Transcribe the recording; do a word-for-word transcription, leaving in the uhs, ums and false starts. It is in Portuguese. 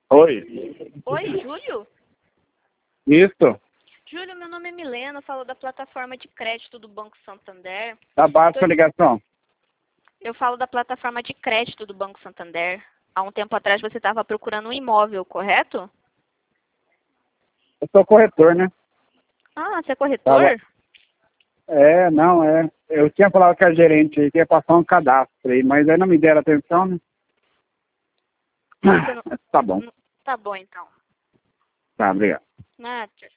Oi. Oi, Júlio? Isso. Júlio, meu nome é Milena, eu falo da plataforma de crédito do Banco Santander. Tá baixa a ligação. Eu falo da plataforma de crédito do Banco Santander. Há um tempo atrás você estava procurando um imóvel, correto? Eu sou corretor, né? Ah, você é corretor? Tava... É, não, é. Eu tinha falado com a gerente aí que ia passar um cadastro aí, mas aí não me deram atenção, né? Você não... Tá bom. Tá bom, então. Tá, obrigado. Nada.